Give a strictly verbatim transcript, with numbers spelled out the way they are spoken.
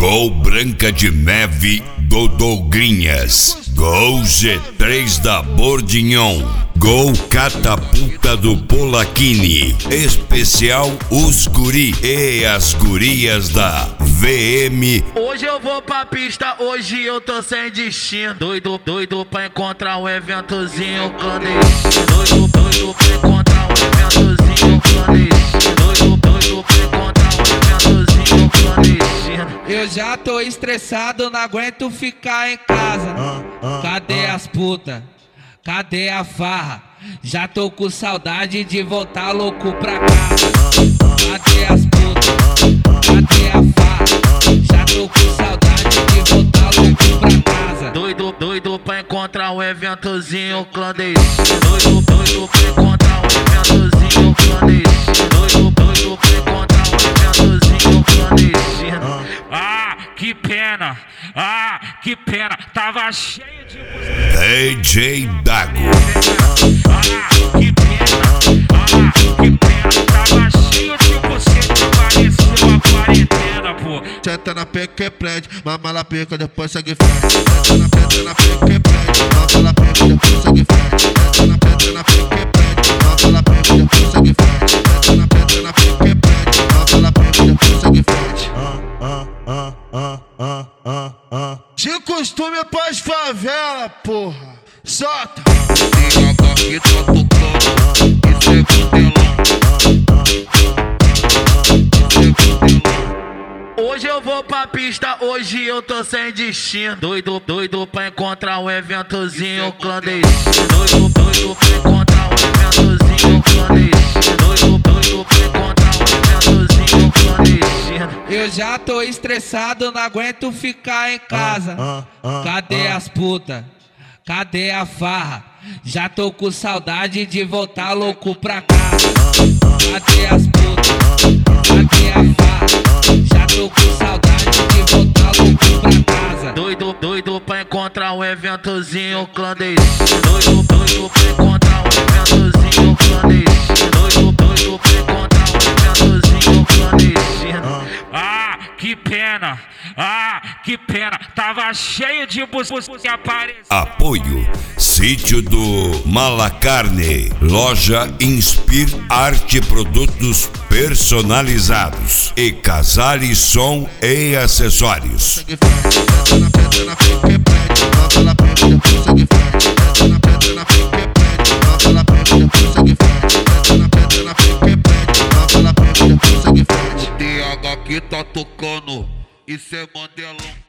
Gol Branca de Neve do Dougrinhas. Gol G três da Bordignon. Gol Catapulta do Polacchini. Especial Os Guri e as Gurias da V M. Hoje eu vou pra pista, hoje eu tô sem destino. Doido, doido pra encontrar um eventozinho clandestino. Doido, doido pra encontrar um eventozinho clandestino. Doido, doido pra encontrar um eventozinho clandestino. Eu já tô estressado, não aguento ficar em casa. Cadê as putas? Cadê a farra? Já tô com saudade de voltar louco pra casa. Cadê as putas? Cadê a farra? Já tô com saudade de voltar louco pra casa. Doido, doido pra encontrar um eventozinho clandestino. Doido, doido pra encontrar um eventozinho clandestino. Doido, doido pra encontrar um eventozinho clandestino. Ah, que pena, ah, que pena, tava cheio de D J Dago. Ah, que pena, ah, que pena, tava cheio de você, pareceu uma quarentena, pô. Senta na peca e prende, mama na peca, depois segue frente. Senta na peca, na peca e prende, mama na peca, depois segue frente. Senta na peca, na peca e prende, mama na peca, depois segue frente. Senta na peca, na peca e prende, mama na peca, depois segue frente. Ah, ah, ah, ah, ah, ah. De costume pras favela, porra. Solta! Tem água que tá tocando, isso é modelão. Hoje eu vou pra pista, hoje eu tô sem destino. Doido, doido pra encontrar um eventozinho clandestino. Doido, doido pra encontrar um eventozinho clandestino. Doido, doido pra encontrar um eventozinho clandestino. Eu já tô estressado, não aguento ficar em casa. Cadê as putas? Cadê a farra? Já tô com saudade de voltar louco pra casa. Cadê as putas? Cadê a farra? Já tô com saudade de voltar louco pra casa. Doido, doido pra encontrar um eventozinho clandestino. Doido, doido pra encontrar um eventozinho clandestino. Doido, doido pra encontrar um eventozinho clandestino. Ah, que pena, ah, que pena, tava cheio de buscas que apareceu. Apoio Sítio do Malacarne. Loja Inspir Arte, produtos personalizados e Casale Som e Acessórios. Segue frente. Senta na peca, na peca e prende, mama na peca, depois segue frente. Senta na peca, na peca e prende, mama na peca, depois segue frente. Senta na peca, na peca e prende, mama na peca, depois segue frente. Tem água que tá tocando, isso é modelão.